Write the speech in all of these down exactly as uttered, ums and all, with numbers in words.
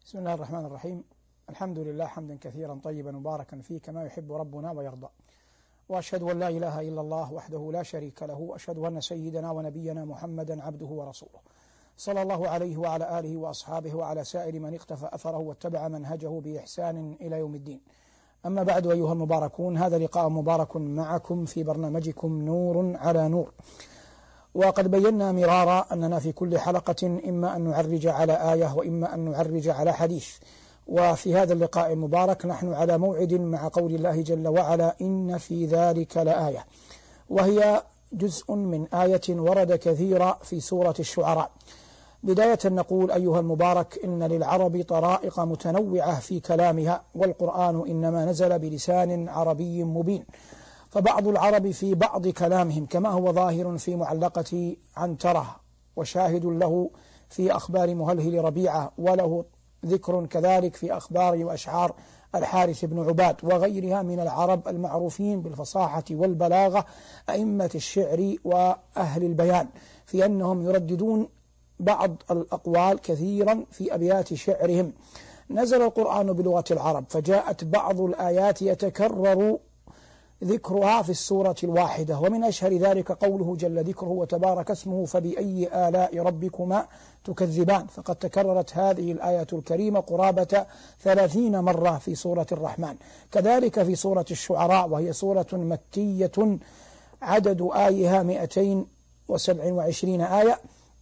بسم الله الرحمن الرحيم. الحمد لله حمدا كثيرا طيبا مباركا فيه كما يحب ربنا ويرضى، وأشهد أن لا إله إلا الله وحده لا شريك له، وأشهد أن سيدنا ونبينا محمدا عبده ورسوله صلى الله عليه وعلى آله وأصحابه وعلى سائر من اقتفى أثره واتبع منهجه بإحسان إلى يوم الدين. أما بعد، أيها المباركون، هذا لقاء مبارك معكم في برنامجكم نور على نور. وقد بينا مرارا أننا في كل حلقة إما أن نعرج على آية وإما أن نعرج على حديث، وفي هذا اللقاء المبارك نحن على موعد مع قول الله جل وعلا: إن في ذلك لآية، وهي جزء من آية ورد كثيرا في سورة الشعراء. بداية نقول أيها المبارك إن للعرب طرائق متنوعة في كلامها، والقرآن إنما نزل بلسان عربي مبين، فبعض العرب في بعض كلامهم كما هو ظاهر في معلقة عنترة، وشاهد له في أخبار مهلهل ربيعة، وله ذكر كذلك في أخبار وأشعار الحارث بن عباد وغيرها من العرب المعروفين بالفصاحة والبلاغة، أئمة الشعر وأهل البيان، في أنهم يرددون بعض الأقوال كثيرا في أبيات شعرهم. نزل القرآن بلغة العرب، فجاءت بعض الآيات يتكرر ذكرها في السورة الواحدة، ومن أشهر ذلك قوله جل ذكره وتبارك اسمه: فبأي آلاء ربكما تكذبان. فقد تكررت هذه الآية الكريمة قرابة ثلاثين مرة في سورة الرحمن. كذلك في سورة الشعراء، وهي سورة مكية عدد آيها مئتين وسبع وعشرين آية،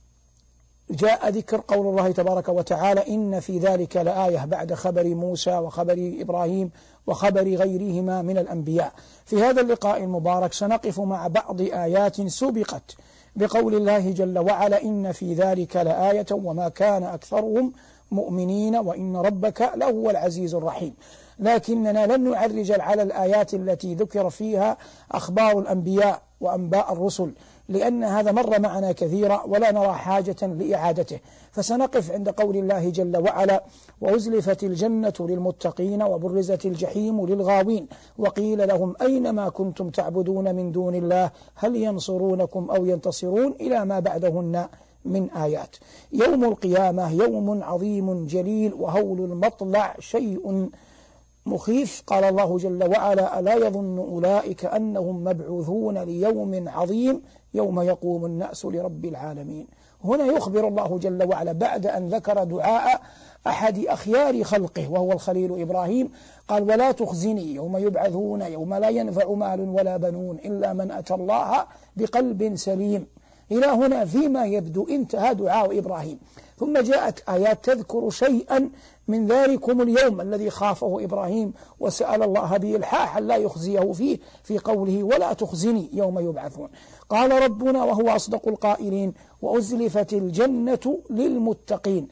جاء ذكر قول الله تبارك وتعالى: إن في ذلك لآية، بعد خبر موسى وخبر إبراهيم وخبر غيرهما من الأنبياء. في هذا اللقاء المبارك سنقف مع بعض آيات سبقت بقول الله جل وعلا: إن في ذلك لآية وما كان أكثرهم مؤمنين وإن ربك لهو العزيز الرحيم. لكننا لن نعرج على الآيات التي ذكر فيها أخبار الأنبياء وأنباء الرسل، لأن هذا مر معنا كثيرا ولا نرى حاجة لإعادته، فسنقف عند قول الله جل وعلا: وأزلفت الجنة للمتقين وبرزت الجحيم للغاوين وقيل لهم أين ما كنتم تعبدون من دون الله هل ينصرونكم أو ينتصرون، إلى ما بعدهن من آيات. يوم القيامة يوم عظيم جليل، وهول المطلع شيء مخيف. قال الله جل وعلا: ألا يظن أولئك أنهم مبعوثون ليوم عظيم يوم يقوم الناس لرب العالمين. هنا يخبر الله جل وعلا بعد أن ذكر دعاء أحد أخيار خلقه وهو الخليل إبراهيم، قال: ولا تخزني يوم يبعثون يوم لا ينفع مال ولا بنون إلا من أتى الله بقلب سليم. إلى هنا فيما يبدو انتهى دعاء إبراهيم، ثم جاءت آيات تذكر شيئا من ذلكم اليوم الذي خافه إبراهيم وسأل الله بإلحاح لا يخزيه فيه، في قوله: ولا تخزني يوم يبعثون. قال ربنا وهو أصدق القائلين: وأزلفت الجنة للمتقين.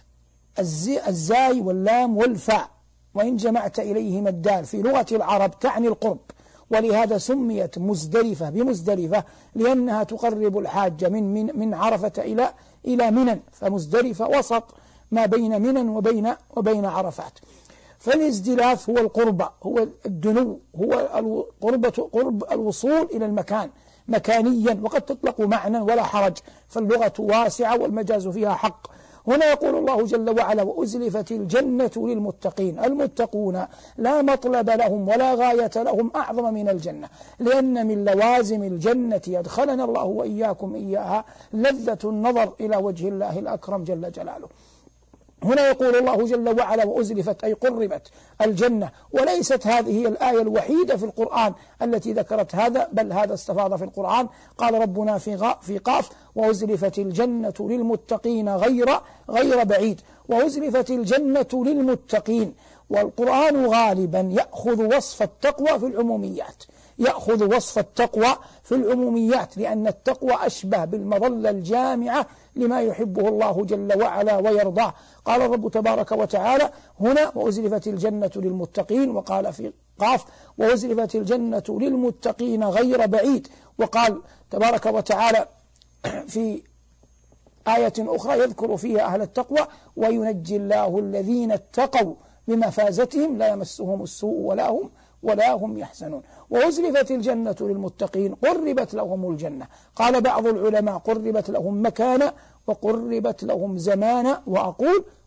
الزاي واللام والفاء وإن جمعت إليهما الدال في لغة العرب تعني القرب، ولهذا سميت مزدلفة بمزدلفة لأنها تقرب الحاج من من من عرفة إلى إلى منى، فمزدلفة وسط ما بين منى وبين وبين عرفات. فالازدلاف هو القربة، هو الدنو، هو القربة، قرب الوصول إلى المكان مكانيا، وقد تطلق معنى ولا حرج، فاللغة واسعة والمجاز فيها حق. هنا يقول الله جل وعلا: وأزلفت الجنة للمتقين. المتقون لا مطلب لهم ولا غاية لهم أعظم من الجنة، لأن من لوازم الجنة يدخلنا الله وإياكم إياها لذة النظر إلى وجه الله الأكرم جل جلاله. هنا يقول الله جل وعلا: وأزلفت، أي قربت الجنة. وليست هذه هي الآية الوحيدة في القرآن التي ذكرت هذا، بل هذا استفاض في القرآن. قال ربنا في في قاف: وأزلفت الجنة للمتقين غير غير بعيد. وأزلفت الجنة للمتقين. والقرآن غالبا يأخذ وصف التقوى في العموميات، يأخذ وصف التقوى في العموميات، لأن التقوى أشبه بالمظلة الجامعة لما يحبه الله جل وعلا ويرضاه. قال الرب تبارك وتعالى هنا: وأزلفت الجنة للمتقين، وقال في قاف: وأزلفت الجنة للمتقين غير بعيد. وقال تبارك وتعالى في آية أخرى يذكر فيها أهل التقوى: وينجي الله الذين اتقوا بمفازتهم لا يمسهم السوء ولا هم ولا هم يحزنون. وأزلفت الجنة للمتقين، قربت لهم الجنة. قال بعض العلماء: قربت لهم مكانا وقربت لهم زمانا، وأقول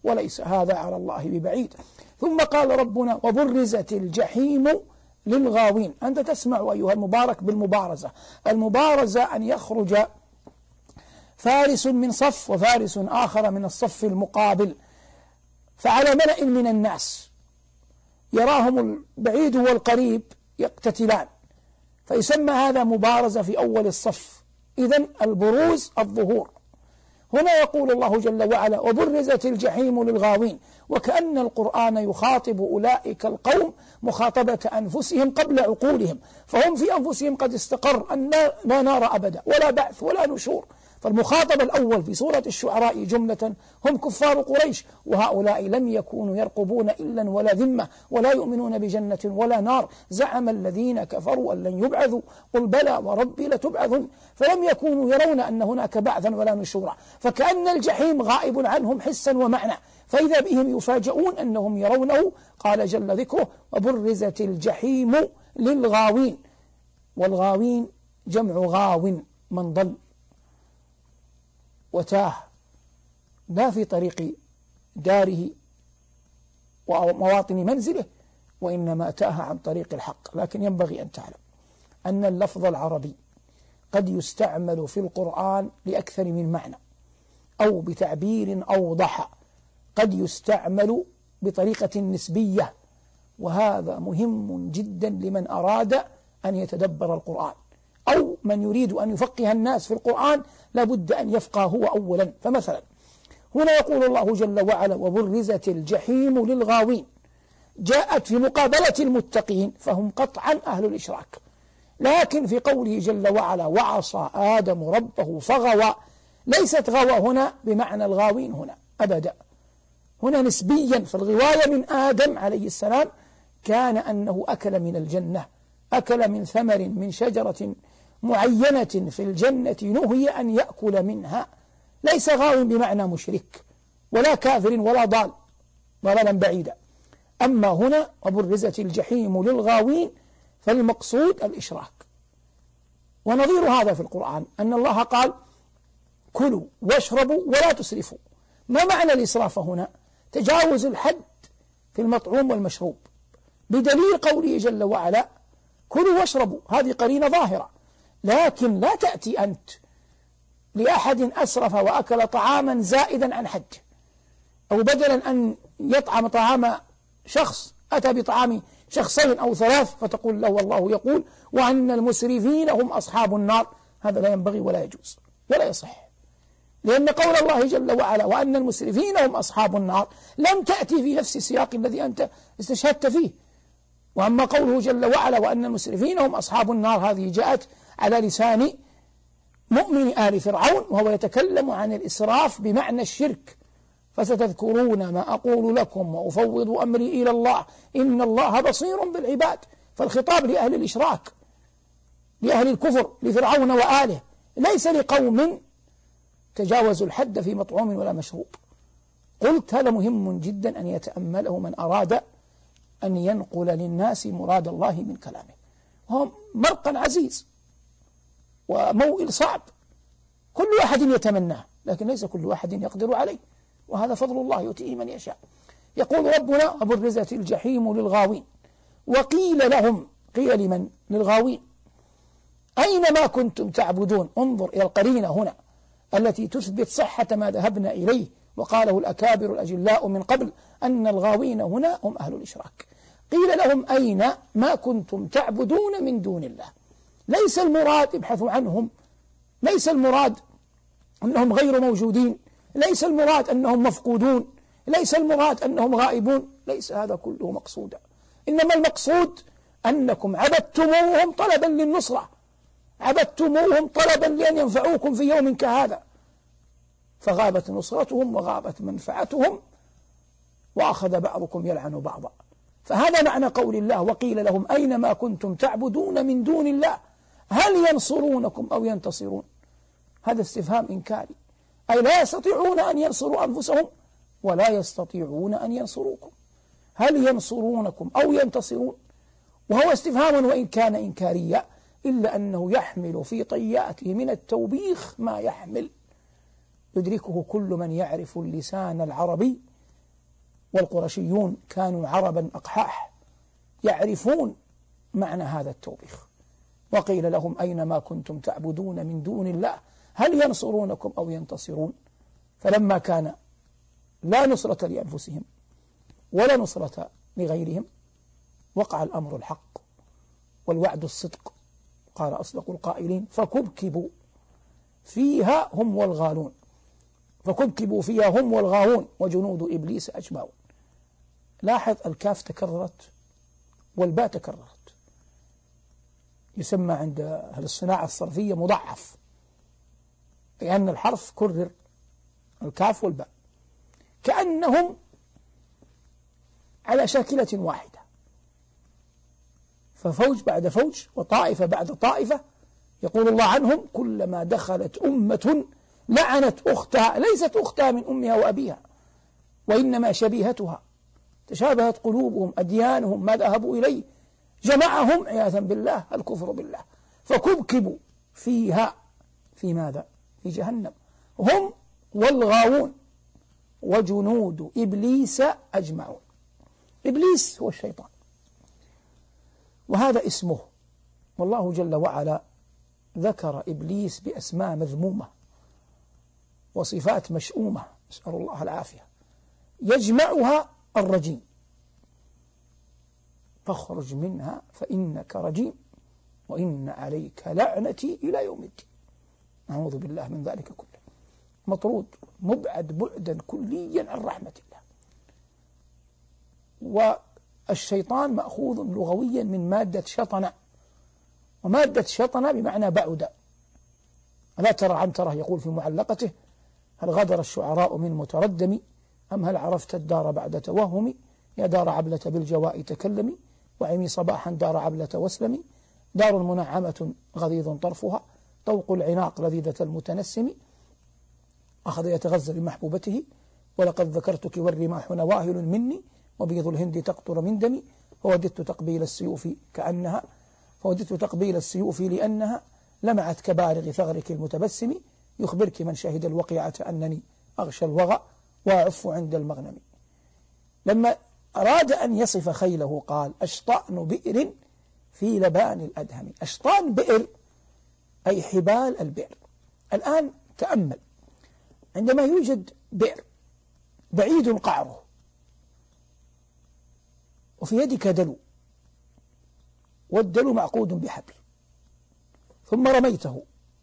وليس هذا على الله ببعيد. ثم قال ربنا وبرزت الجحيم للغاوين. أنت تسمع أيها المبارك بالمبارزة. المبارزة أن يخرج فارس من صف وفارس آخر من الصف المقابل، فعلى ملأ من الناس يراهم البعيد والقريب يقتتلان، فيسمى هذا مبارزة في أول الصف. إذن البروز الظهور. هنا يقول الله جل وعلا وبرزت الجحيم للغاوين، وكأن القرآن يخاطب أولئك القوم مخاطبة أنفسهم قبل عقولهم، فهم في أنفسهم قد استقر أن لا نار أبدا ولا بعث ولا نشور. فالمخاطب الأول في سورة الشعراء جملة هم كفار قريش، وهؤلاء لم يكونوا يرقبون إلا ولا ذمة ولا يؤمنون بجنة ولا نار. زعم الذين كفروا أن لن يبعثوا قل بلى وربي لتبعثن، فلم يكونوا يرون أن هناك بعثا ولا نشورا، فكأن الجحيم غائب عنهم حسا ومعنى، فإذا بهم يفاجؤون أنهم يرونه. قال جل ذكره وبرزت الجحيم للغاوين، والغاوين جمع غاو من ضل وتاه لا في طريق داره ومواطن منزله، وإنما تاه عن طريق الحق. لكن ينبغي أن تعلم أن اللفظ العربي قد يستعمل في القرآن لأكثر من معنى، أو بتعبير أوضح قد يستعمل بطريقة نسبية، وهذا مهم جدا لمن أراد أن يتدبر القرآن، أو من يريد أن يفقه الناس في القرآن لابد أن يفقه هو أولا. فمثلا هنا يقول الله جل وعلا وبرزت الجحيم للغاوين، جاءت في مقابلة المتقين فهم قطعا أهل الإشراك، لكن في قوله جل وعلا وعصى آدم ربه فغوى، ليست غوى هنا بمعنى الغاوين هنا أبدا، هنا نسبيا. فالغواية من آدم عليه السلام كان أنه أكل من الجنة، أكل من ثمر من شجرة معينة في الجنة نهي أن يأكل منها، ليس غاو بمعنى مشرك ولا كافر ولا ضال ضلالا بعيدا. أما هنا وبرزت الجحيم للغاوين فالمقصود الإشراك. ونظير هذا في القرآن أن الله قال كلوا واشربوا ولا تسرفوا. ما معنى الإسراف هنا؟ تجاوز الحد في المطعوم والمشروب، بدليل قوله جل وعلا كلوا واشربوا، هذه قرينة ظاهرة. لكن لا تأتي أنت لأحد أسرف وأكل طعاما زائدا عن حده، أو بدلا أن يطعم طعام شخص أتى بطعام شخصين أو ثلاث فتقول له والله يقول وأن المسرفين هم أصحاب النار. هذا لا ينبغي ولا يجوز ولا يصح، لأن قول الله جل وعلا وأن المسرفين هم أصحاب النار لم تأتي في نفس السياق الذي أنت استشهدت فيه. وأما قوله جل وعلا وأن المسرفين هم أصحاب النار هذه جاءت على لسان مؤمن آل فرعون، وهو يتكلم عن الإسراف بمعنى الشرك. فستذكرون ما أقول لكم وأفوض أمري إلى الله إن الله بصير بالعباد. فالخطاب لأهل الإشراك، لأهل الكفر، لفرعون وآله، ليس لقوم تجاوزوا الحد في مطعوم ولا مشروب. قلت هذا مهم جدا أن يتأمله من أراد أن ينقل للناس مراد الله من كلامه، وهو مرقا عزيز وموئل صعب كل واحد يتمناه، لكن ليس كل واحد يقدر عليه، وهذا فضل الله يؤتيه من يشاء. يقول ربنا وبرزت الجحيم للغاوين وقيل لهم، قيل لمن؟ للغاوين، أينما كنتم تعبدون. انظر إلى القرينة هنا التي تثبت صحة ما ذهبنا إليه وقاله الأكابر الأجلاء من قبل أن الغاوين هنا هم أهل الإشراك. قيل لهم أين ما كنتم تعبدون من دون الله. ليس المراد ابحثوا عنهم، ليس المراد أنهم غير موجودين، ليس المراد أنهم مفقودون، ليس المراد أنهم غائبون، ليس هذا كله مقصودا. إنما المقصود أنكم عبدتموهم طلبا للنصرة، عبدتموهم طلبا لأن ينفعوكم في يوم كهذا، فغابت نصرتهم وغابت منفعتهم وأخذ بعضكم يلعن بعضا. فهذا معنى قول الله وقيل لهم أينما كنتم تعبدون من دون الله هل ينصرونكم أو ينتصرون. هذا استفهام إنكاري، أي لا يستطيعون أن ينصروا أنفسهم ولا يستطيعون أن ينصروكم. هل ينصرونكم أو ينتصرون؟ وهو استفهام وإن كان إنكاريا إلا أنه يحمل في طياته من التوبيخ ما يحمل، يدركه كل من يعرف اللسان العربي والقرشيون كانوا عربا أقحاح يعرفون معنى هذا التوبيخ. وقيل لهم أين ما كنتم تعبدون من دون الله هل ينصرونكم أو ينتصرون؟ فلما كان لا نصرة لأنفسهم ولا نصرة لغيرهم وقع الأمر الحق والوعد الصدق. قال أصدق القائلين فكبكبوا فيها هم والغالون فكبكبوا فيها هم والغاوون وجنود إبليس أجمعون. لاحظ الكاف تكررت والباء تكررت، يسمى عند أهل الصناعة الصرفية مضعف، لأن الحرف كرر الكاف والباء كأنهم على شاكلة واحدة، ففوج بعد فوج وطائفة بعد طائفة. يقول الله عنهم كلما دخلت أمة لعنت أختها، ليست أختها من أمها وأبيها وإنما شبيهتها، تشابهت قلوبهم أديانهم ما ذهبوا إليه جمعهم عياذا بالله الكفر بالله. فكبكبوا فيها في ماذا؟ في جهنم هم والغاوون وجنود إبليس أجمعون. إبليس هو الشيطان، وهذا اسمه، والله جل وعلا ذكر إبليس بأسماء مذمومة وصفات مشؤومة، نسأل الله العافية، يجمعها الرجيم، فاخرج منها فإنك رجيم وإن عليك لعنتي إلى يوم الدين. نعوذ بالله من ذلك كله، مطرود مبعد بعدا كليا عن رحمة الله. والشيطان مأخوذ لغويا من مادة شطن، ومادة شطن بمعنى بعد. ألا ترى عنترة يقول في معلقته هل غدر الشعراء من متردم أم هل عرفت الدار بعد توهم؟ يا دار عبلة بالجواء تكلمي وعمي صباحا دار عبلة واسلمي، دار منعمة غضيض طرفها طوق العناق لذيذة المتنسم، أخذ يتغزل بمحبوبته ولقد ذكرتك والرماح نواهل مني وبيض الهند تقطر من دمي فوددت تقبيل السيوف كأنها فوددت تقبيل السيوف لأنها لمعت كبارغ ثغرك المتبسم، يخبرك من شهد الوقيعة أنني أغشى الوغى وأعف عند المغنم. لما أراد أن يصف خيله قال أشطأن بئر في لبان الأدهم. أشطان بئر أي حبال البئر. الآن تأمل، عندما يوجد بئر بعيد قعره وفي يدك دلو، والدلو معقود بحبل، ثم رميته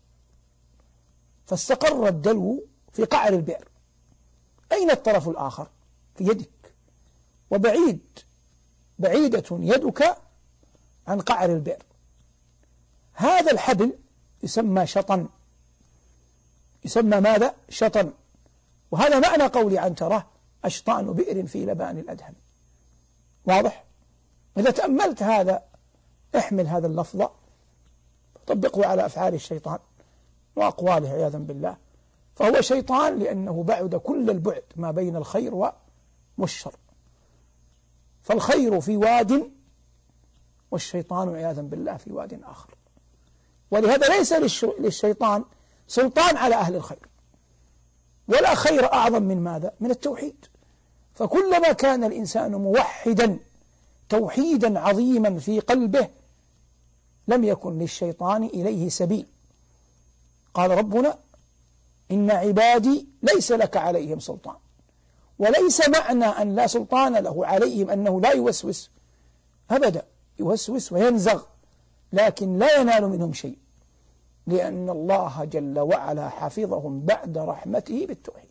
فاستقر الدلو في قعر البئر، أين الطرف الآخر؟ في يدك، وبعيد بعيدة يدك عن قعر البئر. هذا الحبل يسمى شطن، يسمى ماذا؟ شطن. وهذا معنى قولي عنترة أشطان بئر في لبان الأدهم. واضح؟ إذا تأملت هذا احمل هذا اللفظ طبقه على أفعال الشيطان وأقواله عياذا بالله، فهو شيطان لأنه بعد كل البعد ما بين الخير والشر، فالخير في واد والشيطان عياذا بالله في واد آخر. ولهذا ليس للشيطان سلطان على أهل الخير، ولا خير أعظم من ماذا؟ من التوحيد. فكلما كان الإنسان موحدا توحيدا عظيما في قلبه لم يكن للشيطان إليه سبيل. قال ربنا إن عبادي ليس لك عليهم سلطان، وليس معنى أن لا سلطان له عليهم أنه لا يوسوس أبدا، يوسوس وينزغ لكن لا ينال منهم شيء، لأن الله جل وعلا حفظهم بعد رحمته بالتوحيد.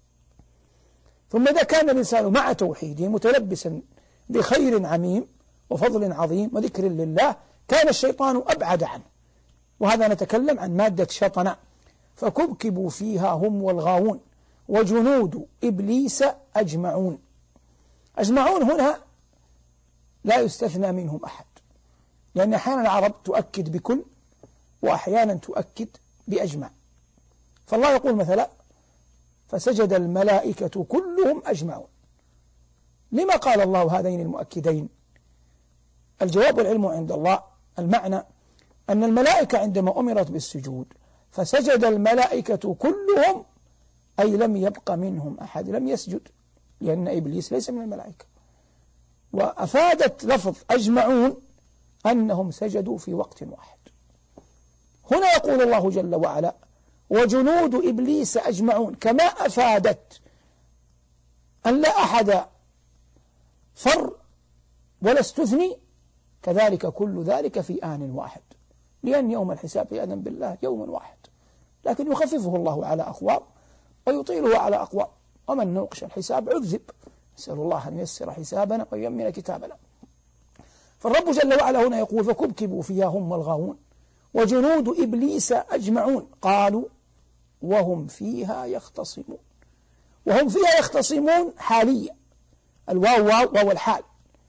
ثم إذا كان الإنسان مع توحيده متلبسا بخير عميم وفضل عظيم وذكر لله كان الشيطان أبعد عنه. وهذا نتكلم عن مادة شطن. فكبكبوا فيها هم والغاوون وجنود إبليس أجمعون. أجمعون هنا لا يستثنى منهم أحد، لأن أحيانا العرب تؤكد بكل وأحيانا تؤكد بأجمع. فالله يقول مثلا فسجد الملائكة كلهم أجمعون. لما قال الله هذين المؤكدين؟ الجواب والعلم عند الله. المعنى أن الملائكة عندما أمرت بالسجود فسجد الملائكة كلهم، أي لم يبق منهم أحد لم يسجد، لأن إبليس ليس من الملائكة. وأفادت لفظ أجمعون أنهم سجدوا في وقت واحد. هنا يقول الله جل وعلا وجنود إبليس أجمعون، كما أفادت أن لا أحد فر ولا استثني، كذلك كل ذلك في آن واحد، لأن يوم الحساب عياذا بالله يوم واحد، لكن يخففه الله على أقوام ويطيله على أقوام، ومن نوقش الحساب عذب. نسأل الله أن ييسر حسابنا وييمن كتابنا. فالرب جل وعلا هنا يقول فكبكبوا فيها هم والغاوون وجنود إبليس أجمعون قالوا وهم فيها يختصمون. وهم فيها يختصمون حاليا، الواو واو واو الحال،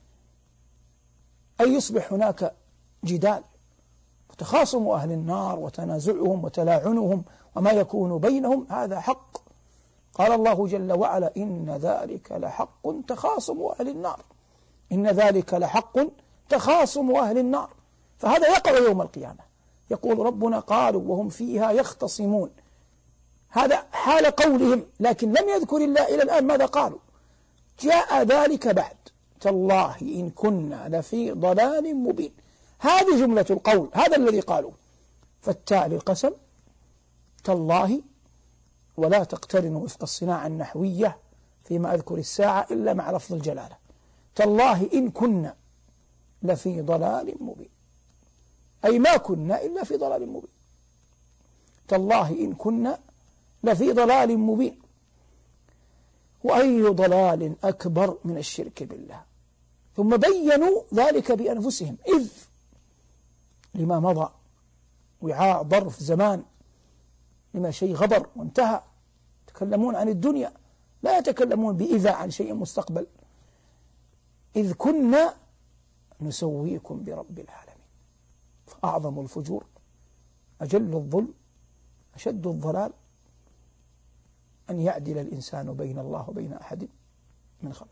أي يصبح هناك جدال وتخاصم أهل النار وتنازعهم وتلاعنهم وما يكون بينهم، هذا حق. قال الله جل وعلا إن ذلك لحق تخاصم أهل النار، إن ذلك لحق تخاصم أهل النار. فهذا يقع يوم القيامة. يقول ربنا قالوا وهم فيها يختصمون، هذا حال قولهم، لكن لم يذكر الله إلى الآن ماذا قالوا. جاء ذلك بعد تالله إن كنا لفي ضلال مبين، هذه جملة القول، هذا الذي قالوا. فالتاء للقسم تالله، ولا تقترن وفق الصناعة النحوية فيما أذكر الساعة إلا مع لفظ الجلالة. تالله إن كنا لفي ضلال مبين، أي ما كنا إلا في ضلال مبين. تالله إن كنا لفي ضلال مبين. وأي ضلال أكبر من الشرك بالله. ثم بينوا ذلك بأنفسهم، إذ لما مضى وعاء ظرف زمان، لما شيء غبر وانتهى، يتكلمون عن الدنيا لا يتكلمون بإذا عن شيء مستقبل. إذ كنا نسويكم برب العالمين. فأعظم الفجور، أجل الظلم، أشد الضلال أن يعدل الإنسان بين الله وبين أحد من خلقه،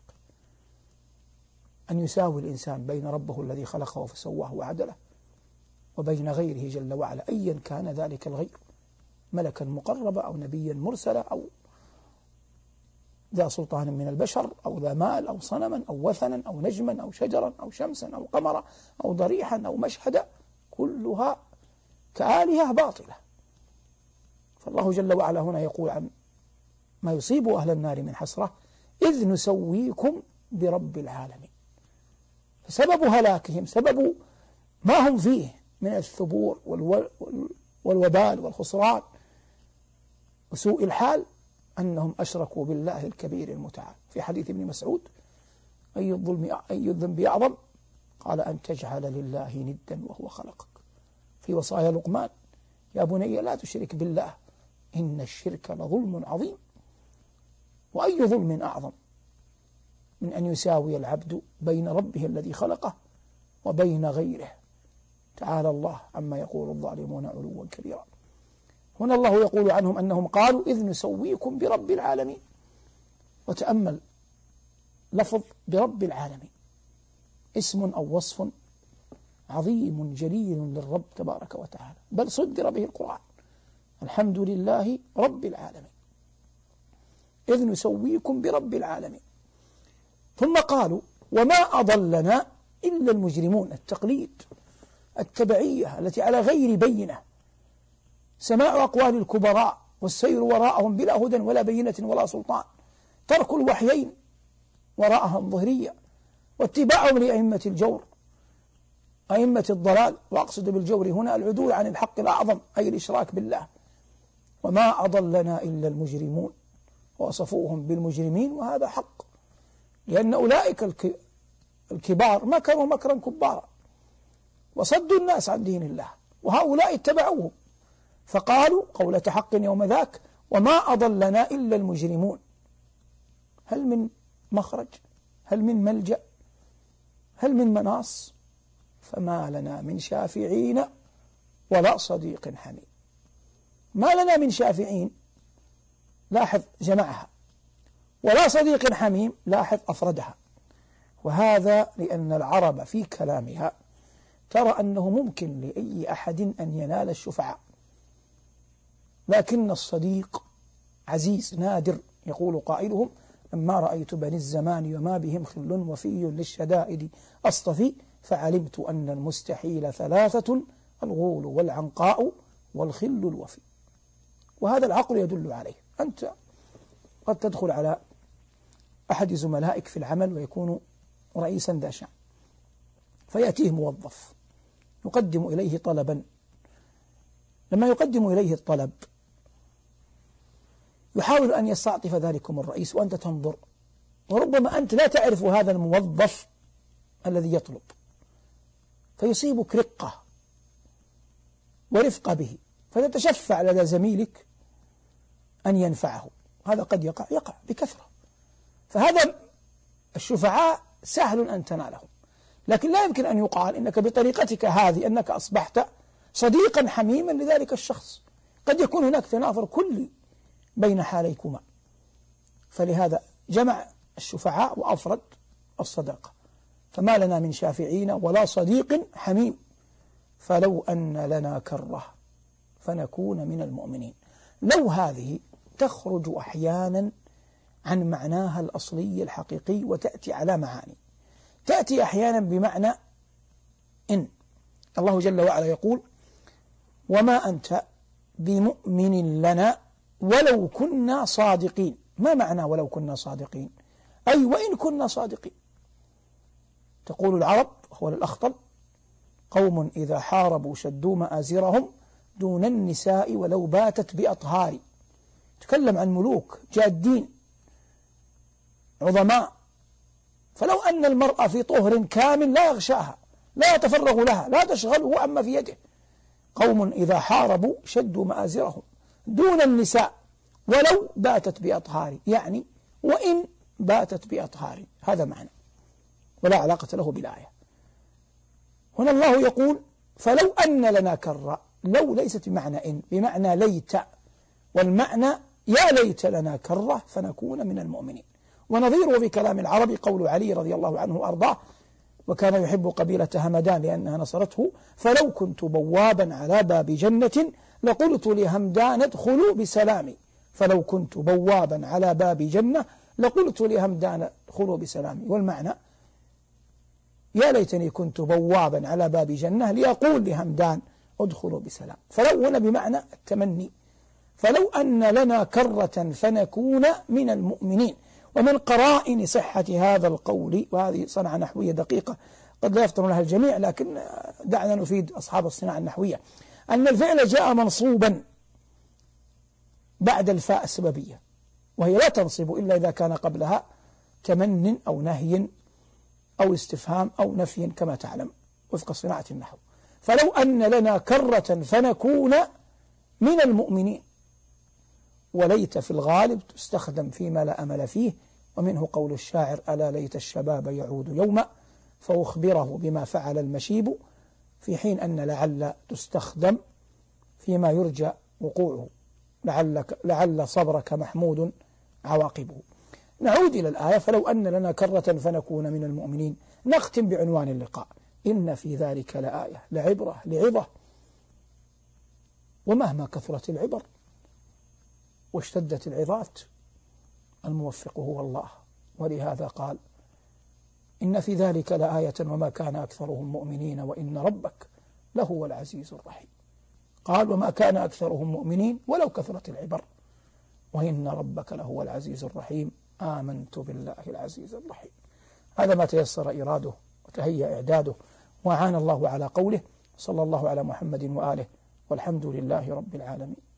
أن يساوي الإنسان بين ربه الذي خلقه فسواه وعدله وبين غيره جل وعلا، أيا كان ذلك الغير، ملكا مقربا أو نبيا مرسلا أو ذا سلطان من البشر أو ذا مال أو صنما أو وثنا أو نجما أو شجرا أو شمسا أو قمرا أو ضريحا أو مشهدا، كلها كآلهة باطلة. فالله جل وعلا هنا يقول عن ما يصيب أهل النار من حسرة إذ نسويكم برب العالمين. فسبب هلاكهم، سبب ما هم فيه من الثبور والوبال والخسران وسوء الحال أنهم أشركوا بالله الكبير المتعال. في حديث ابن مسعود أي الظلم أي الذنب أعظم؟ قال أن تجعل لله ندا وهو خلقك. في وصايا لقمان يا بني لا تشرك بالله إن الشرك لظلم عظيم. وأي ظلم أعظم من أن يساوي العبد بين ربه الذي خلقه وبين غيره. تعالى الله عما يقول الظالمون علوا كبيرا. هنا الله يقول عنهم أنهم قالوا إذ نسويكم برب العالمين. وتأمل لفظ برب العالمين، اسم أو وصف عظيم جليل للرب تبارك وتعالى، بل صدر به القرآن. الحمد لله رب العالمين، إذ نسويكم برب العالمين. ثم قالوا وما أضلنا إلا المجرمون. التقليد، التبعية التي على غير بينة، سماع أقوال الكبراء والسير وراءهم بلا هدى ولا بينة ولا سلطان، ترك الوحيين وراءهم ظهرية، واتباعهم لأئمة الجور أئمة الضلال. وأقصد بالجور هنا العدول عن الحق الأعظم أي الإشراك بالله. وما أضلنا إلا المجرمون، ووصفوهم بالمجرمين، وهذا حق، لأن أولئك الكبار مكروا مكرا كبارا وصدوا الناس عن دين الله، وهؤلاء اتبعوهم فقالوا قولة حق يوم ذاك وما أضلنا إلا المجرمون. هل من مخرج؟ هل من ملجأ؟ هل من مناص؟ فما لنا من شافعين ولا صديق حميم. ما لنا من شافعين، لاحظ جمعها، ولا صديق حميم، لاحظ أفردها. وهذا لأن العرب في كلامها ترى أنه ممكن لأي أحد أن ينال الشفعاء، لكن الصديق عزيز نادر. يقول قائلهم لما رأيت بني الزمان وما بهم خل وفي للشدائد أصطفي فعلمت أن المستحيل ثلاثة الغول والعنقاء والخل الوفي. وهذا العقل يدل عليه. أنت قد تدخل على أحد زملائك في العمل ويكون رئيسا ذا شأن، فيأتيه موظف يقدم إليه طلبا، لما يقدم إليه الطلب يحاول أن يستعطف ذلكم الرئيس وأنت تنظر، وربما أنت لا تعرف هذا الموظف الذي يطلب، فيصيبك رقة ورفقة به، فتتشفع لدى زميلك أن ينفعه. هذا قد يقع يقع بكثرة، فهذا الشفعاء سهل أن تنالهم، لكن لا يمكن أن يقال إنك بطريقتك هذه أنك أصبحت صديقا حميما لذلك الشخص. قد يكون هناك تنافر كلي بين حاليكما، فلهذا جمع الشفعاء وأفرد الصداقة. فما لنا من شافعين ولا صديق حميم، فلو أن لنا كرة فنكون من المؤمنين. لو هذه تخرج أحيانا عن معناها الأصلي الحقيقي وتأتي على معاني، تأتي أحيانا بمعنى إن. الله جل وعلا يقول: وما أنت بمؤمن لنا ولو كنا صادقين. ما معنى ولو كنا صادقين؟ أي وإن كنا صادقين. تقول العرب هو الأخطل: قوم إذا حاربوا شدوا مآزرهم دون النساء ولو باتت بأطهار. تكلم عن ملوك جادين عظماء، فلو أن المرأة في طهر كامل لا يغشاها، لا يتفرغ لها، لا تشغله عما في يده. قوم إذا حاربوا شدوا مآزرهم دون النساء ولو باتت بأطهار، يعني وإن باتت بأطهار، هذا معنى ولا علاقة له بالآية. هنا الله يقول: فلو أن لنا كرة. لو ليست بمعنى إن، بمعنى ليت، والمعنى يا ليت لنا كرة فنكون من المؤمنين. ونظيره في كلام العرب قول علي رضي الله عنه وأرضاه: وكان يحب قبيلة همدان لأنها نصرته: فلو كنت بوابا على باب جنة لقلت لهمدان ادخلوا بسلامي. فلو كنت بوابا على باب جنة لقلت لهمدان ادخلوا بسلامي. والمعنى يا ليتني كنت بوابا على باب جنة ليقول لهمدان ادخلوا بسلام. فلو هنا بمعنى التمني. فلو أن لنا كرة فنكون من المؤمنين. ومن قرائن صحة هذا القول، وهذه صنعة نحوية دقيقة قد لا يفطن لها الجميع، لكن دعنا نفيد أصحاب الصناعة النحوية، أن الفعل جاء منصوبا بعد الفاء السببية، وهي لا تنصب إلا إذا كان قبلها تمن أو نهي أو استفهام أو نفي كما تعلم وفق صناعة النحو. فلو أن لنا كرة فنكون من المؤمنين. وليت في الغالب تستخدم فيما لا أمل فيه، ومنه قول الشاعر: ألا ليت الشباب يعود يوما فأخبره بما فعل المشيب، في حين أن لعل تستخدم فيما يرجى وقوعه، لعلك لعل صبرك محمود عواقبه. نعود إلى الآية: فلو أن لنا كرة فنكون من المؤمنين. نختم بعنوان اللقاء: إن في ذلك لآية لعبرة لعظة. ومهما كثرت العبر واشتدت العظات الموفق هو الله، ولهذا قال: إن في ذلك لآية وما كان أكثرهم مؤمنين وإن ربك لهو العزيز الرحيم. قال: وما كان أكثرهم مؤمنين ولو كثرت العبر وإن ربك لهو العزيز الرحيم. آمنت بالله العزيز الرحيم. هذا ما تيسر إراده وتهيأ إعداده، وعان الله على قوله. صلى الله على محمد وآله، والحمد لله رب العالمين.